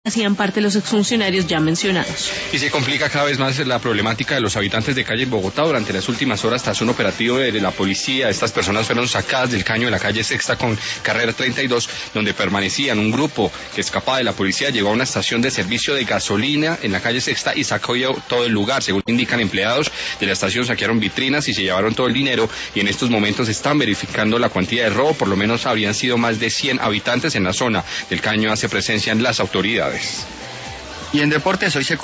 hacían parte los exfuncionarios ya mencionados. Y se complica cada vez más la problemática de los habitantes de calle en Bogotá. Durante las últimas horas, tras un operativo de la policía, estas personas fueron sacadas del caño de la calle Sexta con carrera 32, donde permanecían. Un grupo que escapaba de la policía llegó a una estación de servicio de gasolina en la calle Sexta y sacó todo el lugar. Según indican empleados de la estación, saquearon vitrinas y se llevaron todo el dinero, y en estos momentos están verificando la cuantía de robo. Por lo menos habrían sido más de 100 habitantes en la zona del caño. Hace presencia en las autoridades. Y en deportes hoy se